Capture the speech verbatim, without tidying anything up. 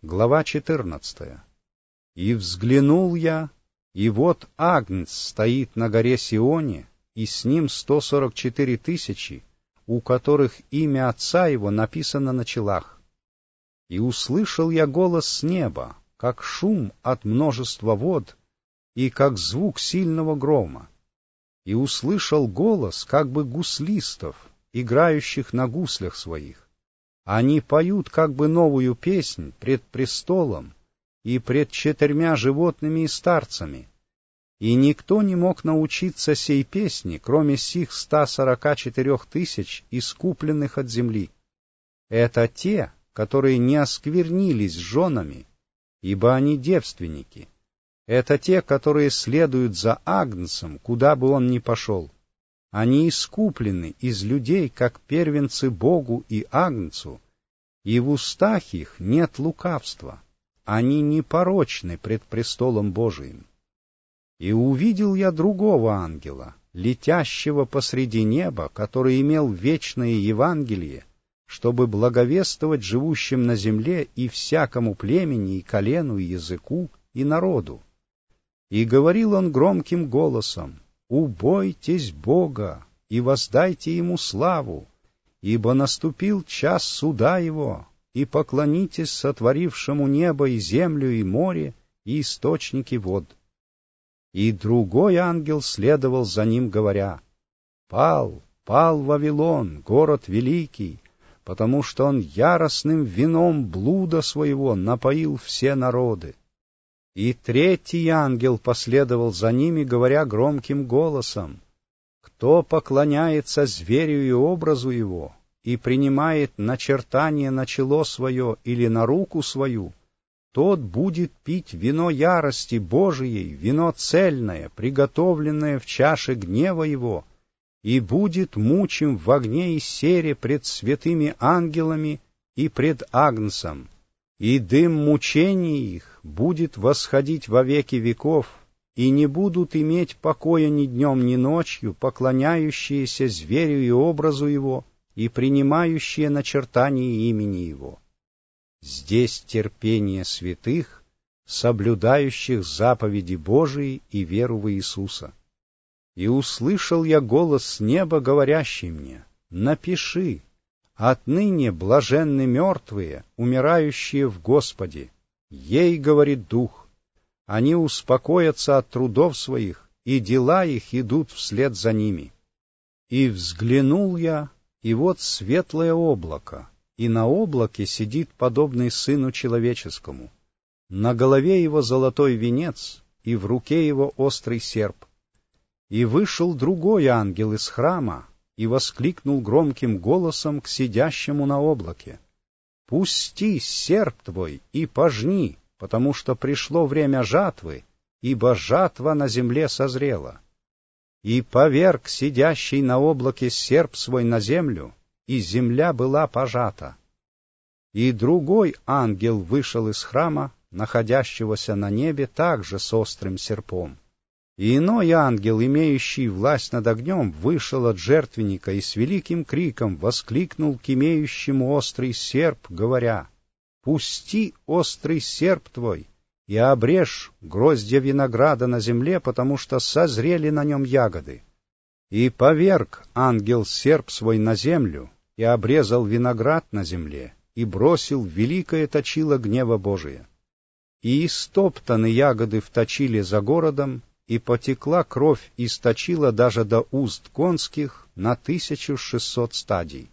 Глава четырнадцатая. «И взглянул я, и вот Агнец стоит на горе Сионе, и с ним сто сорок четыре тысячи, у которых имя Отца Его написано на челах. И услышал я голос с неба, как шум от множества вод, и как звук сильного грома. И услышал голос, как бы гуслистов, играющих на гуслях своих. Они поют как бы новую песнь пред престолом и пред четырьмя животными и старцами. И никто не мог научиться сей песни, кроме сих ста сорока четырех тысяч, искупленных от земли. Это те, которые не осквернились женами, ибо они девственники. Это те, которые следуют за Агнцем, куда бы он ни пошел. Они искуплены из людей, как первенцы Богу и Агнцу, и в устах их нет лукавства. Они непорочны пред престолом Божиим. И увидел я другого ангела, летящего посреди неба, который имел вечное Евангелие, чтобы благовествовать живущим на земле и всякому племени, и колену, и языку, и народу. И говорил он громким голосом: «Убойтесь Бога и воздайте Ему славу, ибо наступил час суда Его, и поклонитесь сотворившему небо и землю и море и источники вод». И другой ангел следовал за ним, говоря: «Пал, пал Вавилон, город великий, потому что он яростным вином блуда своего напоил все народы». И третий ангел последовал за ними, говоря громким голосом: «Кто поклоняется зверю и образу его, и принимает начертание на чело свое или на руку свою, тот будет пить вино ярости Божией, вино цельное, приготовленное в чаше гнева его, и будет мучим в огне и сере пред святыми ангелами и пред Агнцем. И дым мучений их будет восходить во веки веков, и не будут иметь покоя ни днем, ни ночью поклоняющиеся зверю и образу его, и принимающие начертание имени его. Здесь терпение святых, соблюдающих заповеди Божии и веру в Иисуса. И услышал я голос с неба, говорящий мне: напиши: отныне блаженны мертвые, умирающие в Господе. Ей говорит Дух: они успокоятся от трудов своих, и дела их идут вслед за ними. И взглянул я, и вот светлое облако, и на облаке сидит подобный Сыну Человеческому. На голове его золотой венец, и в руке его острый серп. И вышел другой ангел из храма, и воскликнул громким голосом к сидящему на облаке: «Пусти серп твой и пожни, потому что пришло время жатвы, ибо жатва на земле созрела». И поверг сидящий на облаке серп свой на землю, и земля была пожата. И другой ангел вышел из храма, находящегося на небе, также с острым серпом. И иной ангел, имеющий власть над огнем, вышел от жертвенника и с великим криком воскликнул к имеющему острый серп, говоря: «Пусти острый серп твой и обрежь гроздья винограда на земле, потому что созрели на нем ягоды». И поверг ангел серп свой на землю, и обрезал виноград на земле, и бросил великое точило гнева Божия. И истоптаны ягоды в точиле за городом, и потекла кровь из точила даже до уст конских на тысячу шестьсот стадий.